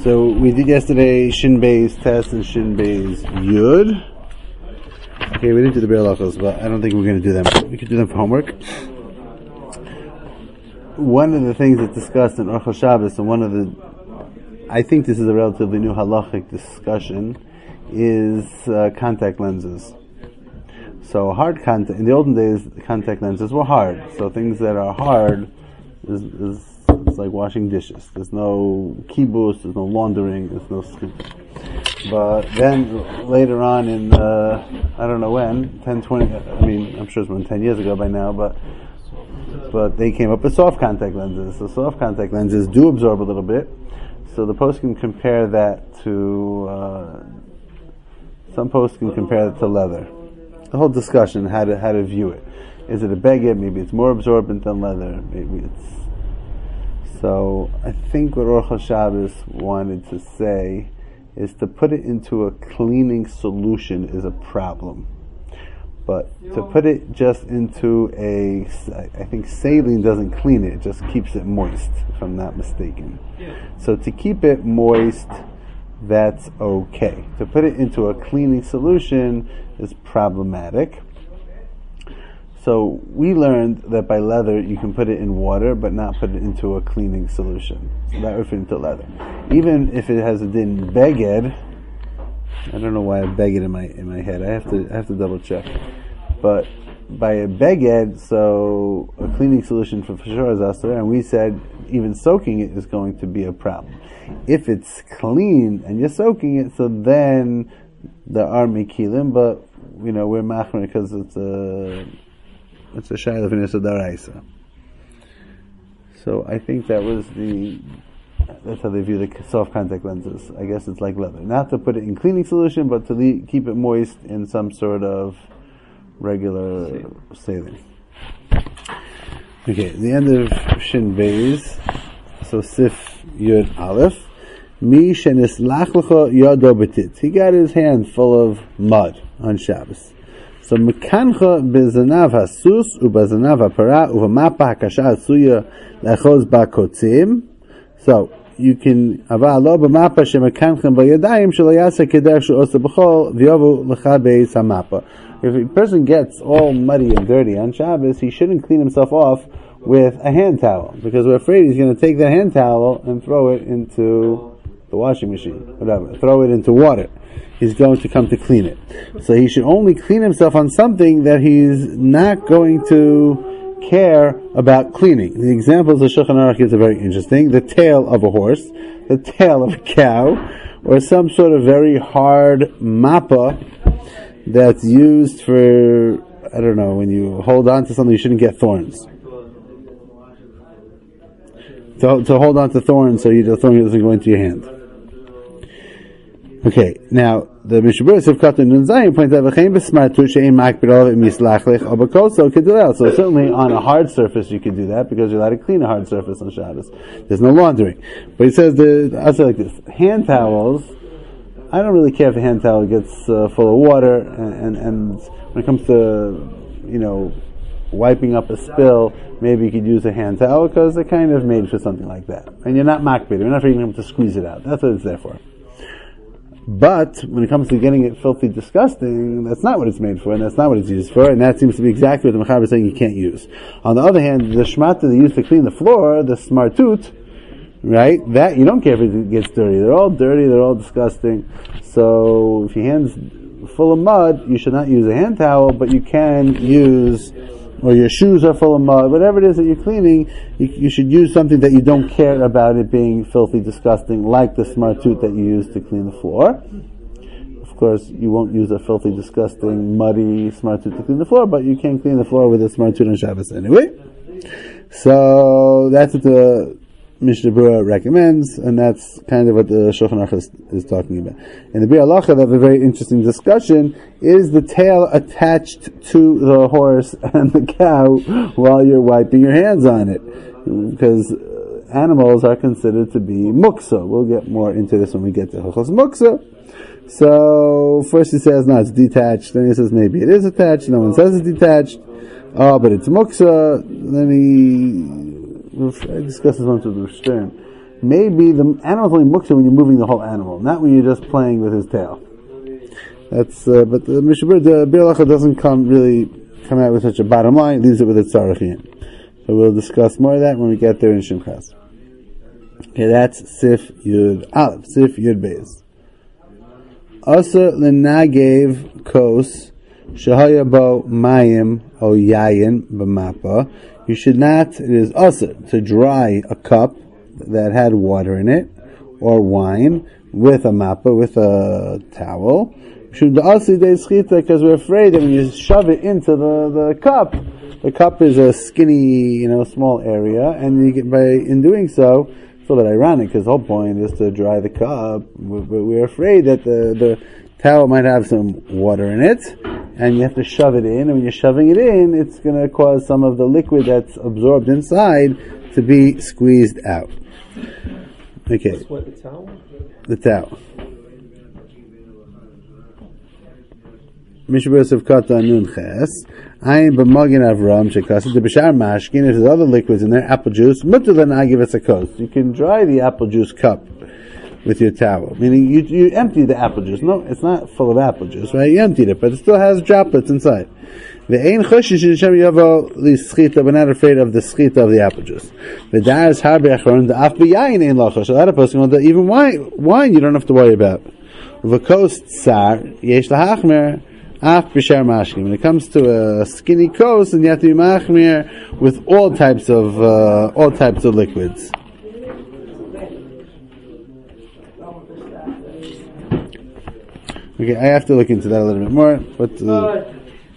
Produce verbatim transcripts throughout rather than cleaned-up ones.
So we did yesterday Shin Bey's test and Shin Bey's Yud. Okay, we didn't do the Be'er Lachos, but I don't think we're going to do them. We could do them for homework. One of the things that's discussed in Orchos Shabbos, and one of the, I think this is a relatively new halachic discussion, is uh, contact lenses. So hard contact, in the olden days, contact lenses were hard. So things that are hard is, is it's like washing dishes. There's no kibus, there's no laundering, there's no skin. But then later on in, uh, I don't know when, ten, twenty, I mean, I'm sure it's been ten years ago by now, but but they came up with soft contact lenses. So soft contact lenses do absorb a little bit. So the post can compare that to, uh, some posts can compare it to leather. The whole discussion, how to, how to view it. Is it a beged? Maybe it's more absorbent than leather. Maybe it's... So I think what Orchos Shabbos wanted to say is to put it into a cleaning solution is a problem. But to put it just into a, I think saline doesn't clean it, it just keeps it moist, if I'm not mistaken. So to keep it moist, that's okay. To put it into a cleaning solution is problematic. So we learned that by leather you can put it in water but not put it into a cleaning solution. So that refers to leather. Even if it has a din beged, I don't know why I have beged in my in my head. I have to I have to double check. But by a beged, so a cleaning solution for sure is asur, and we said even soaking it is going to be a problem. If it's clean and you're soaking it, so then there are mekilim, but you know we're machmer because it's a it's a shayla v'nisa daraisa. So I think that was the that's how they view the soft contact lenses. I guess it's like leather, not to put it in cleaning solution, but to le- keep it moist in some sort of regular saline. Okay, the end of Shin Beis. So Sif Yud Aleph. Mi shenislach lecha yado betit. He got his hand full of mud on Shabbos. So mekancha bezanav hasus ubezanav hapara uvamapa hakasha asuya lechos bakotzim. So you can ava lo b'mapa shemekanchem b'yadayim shelo yasa keder she'osa b'chol v'yovu lecha beis hamapa. If a person gets all muddy and dirty on Shabbos, he shouldn't clean himself off with a hand towel, because we're afraid he's going to take that hand towel and throw it into the washing machine, whatever, throw it into water. He's going to come to clean it. So he should only clean himself on something that he's not going to care about cleaning. The examples of Shulchan Aruch gives are very interesting. The tail of a horse, the tail of a cow, or some sort of very hard mappa that's used for, I don't know, when you hold on to something you shouldn't get thorns. To, to hold on to thorns so you, the thorn doesn't go into your hand. Okay, now the Mishnah Berurah of Katan Nun Zayin points out v'chein b'smartu she'ein makbid olav mislach lech or b'koso kedilel. So certainly on a hard surface you can do that because you're allowed to clean a hard surface on Shabbos. There's no laundering. But he says the I'll say like this: hand towels. I don't really care if the hand towel gets uh, full of water, and, and and when it comes to you know wiping up a spill, maybe you could use a hand towel because they're kind of made for something like that. And you're not makbid, you're not even able to squeeze it out. That's what it's there for. But when it comes to getting it filthy disgusting, that's not what it's made for, and that's not what it's used for, and that seems to be exactly what the Mechaber is saying you can't use. On the other hand, the shmata they use to clean the floor, the smartut, right, that you don't care if it gets dirty. They're all dirty, they're all disgusting. So if your hand's full of mud, you should not use a hand towel, but you can use, or your shoes are full of mud, whatever it is that you're cleaning, you, you should use something that you don't care about it being filthy, disgusting, like the smartut that you use to clean the floor. Of course, you won't use a filthy, disgusting, muddy smartut to clean the floor, but you can clean the floor with a smartut on Shabbos anyway. So that's what the Mishnah Berurah recommends, and that's kind of what the Shulchan Aruch is, is talking about. In the Be'er Halacha, they have a very interesting discussion: is the tail attached to the horse and the cow while you're wiping your hands on it? Because animals are considered to be muksa. We'll get more into this when we get to Hilchos Muksa. So first he says no, it's detached. Then he says maybe it is attached. No one says it's detached. Oh, but it's muksa. Then he discusses one to the Stern. maybe the animal's only muktzah when you're moving the whole animal, not when you're just playing with his tail. That's, uh, but the Mishabur, the Bir Halacha doesn't come really come out with such a bottom line, it leaves it with a tzarachin. So we'll discuss more of that when we get there in Shimchas. Okay, that's Sif Yud Aleph, Sif Yud Beis. Asa l'nagev kos shahaya bo mayim o yayin b'mapa. You should not, it is asa, to dry a cup that had water in it, or wine, with a mappa, with a towel. Because we're afraid that when you shove it into the, the cup, the cup is a skinny, you know, small area, and you get, by in doing so, it's a little bit ironic because the whole point is to dry the cup, but we're afraid that the, the towel might have some water in it, and you have to shove it in, and when you're shoving it in, it's going to cause some of the liquid that's absorbed inside to be squeezed out. Okay. What, the towel? The towel. Mishabur of Kata Nun Ches. Ayin b'magin avram shekased the b'shar mashkin. If there's other liquids in there, apple juice. Mutter than I give us a coast. You can dry the apple juice cup with your towel. Meaning you you empty the apple juice. No, it's not full of apple juice, right? You emptied it, but it still has droplets inside. Ve'ein choshish Hashem yavo li'schita. We're not afraid of the schita of the apple juice. V'daras harbe achron the af b'yayin ein lachosh. A lot of person that even wine wine you don't have to worry about. V'kost tsar yesh lahachmer. When it comes to a skinny coast, and you have to be machmir with all types of uh, all types of liquids. Okay, I have to look into that a little bit more, but. Uh,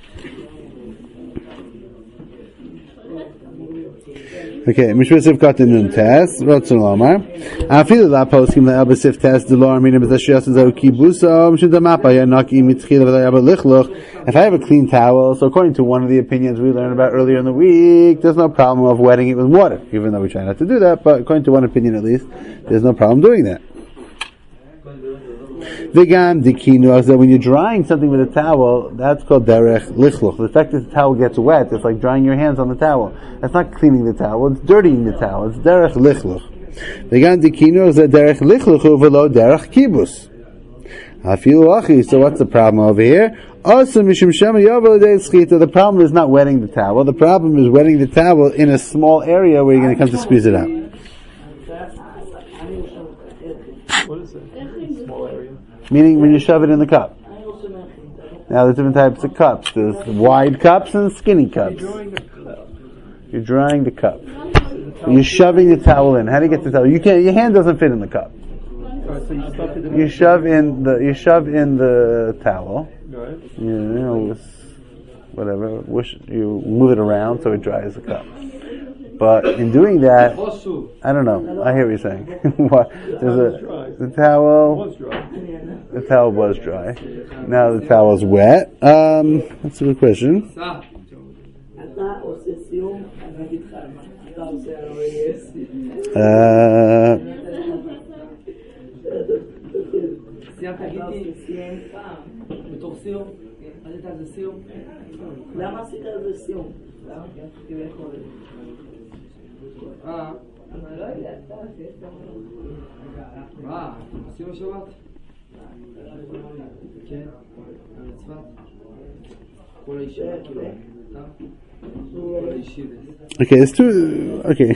Okay, Mishvah got the nun test. Rotzon Lomar. I feel that poskim the Abba Sif test. The Lord meaning with the Shias is a kibusa. Mishvah the mapa ya naki mitchila with the Abba lichluch. If I have a clean towel, so according to one of the opinions we learned about earlier in the week, there's no problem of wetting it with water, even though we try not to do that. But according to one opinion at least, there's no problem doing that. V'gam dikinu, that when you're drying something with a towel, that's called derech lichluch. The fact that the towel gets wet, it's like drying your hands on the towel. That's not cleaning the towel, it's dirtying the towel. It's derech lichluch. V'gam dikinu is that derech lichluch v'lo derech kibus. Afilu achi, so what's the problem over here? Also, mishum shema yavel schita. The problem is not wetting the towel. The problem is wetting the towel in a small area where you're going to come to squeeze it out. What is it? Small area. Meaning when you shove it in the cup. Now there's different types of cups. There's wide cups and skinny cups. You're drying the cup. You're shoving the towel in. How do you get the towel? You can't. Your hand doesn't fit in the cup. You shove in the. You shove in the towel. You know, whatever. You move it around so it dries the cup. But in doing that, I don't know. I hear what you're saying. What? There's a the towel. The towel was dry. Now the towel is wet. Um, that's a good question. Uh, אה, אני לא יודעת, מה? עשינו שבת? כן, המצוות כל הישיבה כאילו, כל הישיבה. Okay, it's too, okay.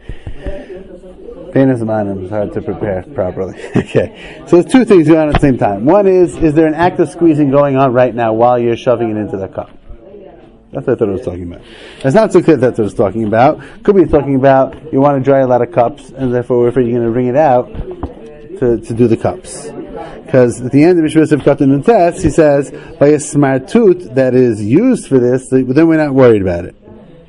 Penis manim is hard to prepare properly. Okay, so there's two things going on at the same time. One is, is there an act of squeezing going on right now while you're shoving it into the cup? That's what I thought I was talking about. It's not so clear that's what I was talking about. Could be talking about you want to dry a lot of cups, and therefore we're afraid you're going to wring it out to, to do the cups. Because at the end of Mishvah of Katan and Test, he says, by a smartut that is used for this, then we're not worried about it.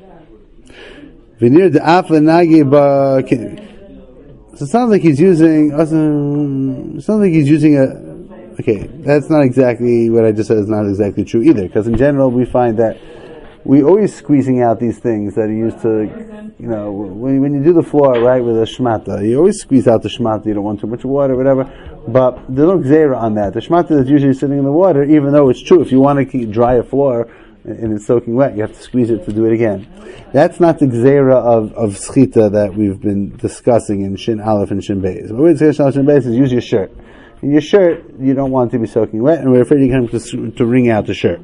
Vinir de Aflanagi ba. So it sounds like he's using. It sounds like he's using a. Okay, that's not exactly what I just said. Is not exactly true either. Because in general, we find that we always squeezing out these things that are used to, you know, when, when you do the floor, right, with a shmata, you always squeeze out the shmata. You don't want too much water, whatever. But there's no gzeira on that. The shmata is usually sitting in the water, even though it's true. If you want to keep dry a floor, and it's soaking wet, you have to squeeze it to do it again. That's not the gzeira of, of schita that we've been discussing in Shin Aleph and Shin Beis. What we discuss in Shin Beis is use your shirt. In your shirt, you don't want to be soaking wet, and we're afraid you're going to, to wring out the shirt.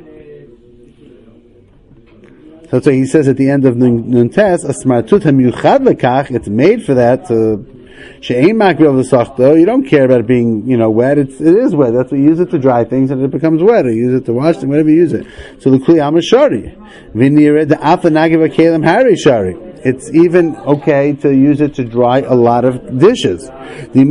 So, so he says at the end of Nun Tes, Asmartut HaMiyuchad Lekach, it's made for that, to She'ein makbil v'sachto. You don't care about it being, you know, wet. It's, it is wet. That's what you use it to dry things, and it becomes wet. Or you use it to wash them, whatever you use it. So the kli am shari. V'nired the afa nagiv kalim hari shari. It's even okay to use it to dry a lot of dishes. Even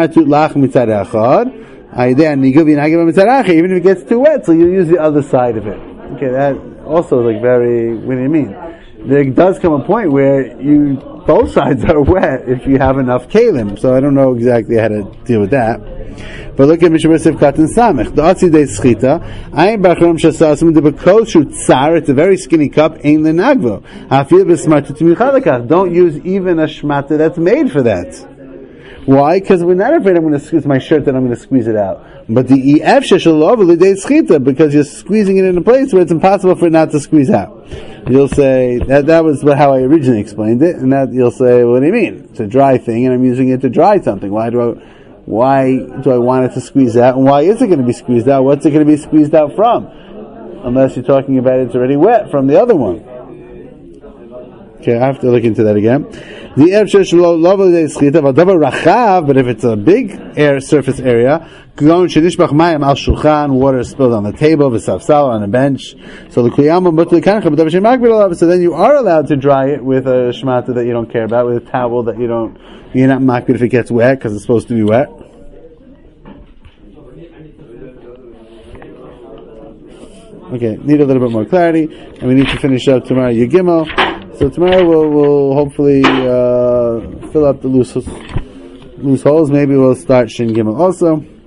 if it gets too wet, so you use the other side of it. Okay, that also is like very, what do you mean? There does come a point where you, both sides are wet if you have enough kalim. So I don't know exactly how to deal with that. But look at Mishabasiv Katan Samech. The Atzi de Schita. Ayin Bachram Shasasum de Bekol Shu Tsar. It's a very skinny cup. Ein Lenagvo. Hafil Besmartu Timichadakach. Don't use even a shmata that's made for that. Why? Because we're not afraid I'm going to squeeze my shirt that I'm going to squeeze it out. But the E F Sheshalov Lidei Schita, because you're squeezing it in a place where it's impossible for it not to squeeze out. You'll say, that that was how I originally explained it, and that you'll say, well, what do you mean? It's a dry thing, and I'm using it to dry something. Why do I, why do I want it to squeeze out? And why is it going to be squeezed out? What's it going to be squeezed out from? Unless you're talking about it's already wet from the other one. Okay, I have to look into that again. The F Shesh Schita, but if it's a big air surface area, water is spilled on the table, on a bench. So the so then you are allowed to dry it with a shmata that you don't care about, with a towel that you don't, you're not makbid if it gets wet, because it's supposed to be wet. Okay, need a little bit more clarity, and we need to finish up tomorrow Yud Gimel. So tomorrow we'll, we'll hopefully uh, fill up the loose loose holes. Maybe we'll start Shin Gimel also.